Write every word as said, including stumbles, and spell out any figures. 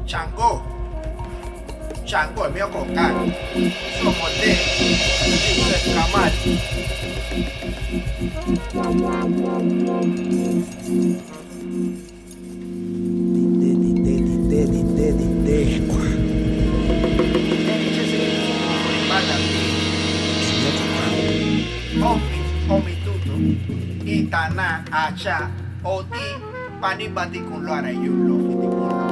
Chango. Chango, el mío cocar. Somos de el Camal. Omi, omi tutu, itana, acha, oti, pani bati kun lo ara yo lo fiti kun lo.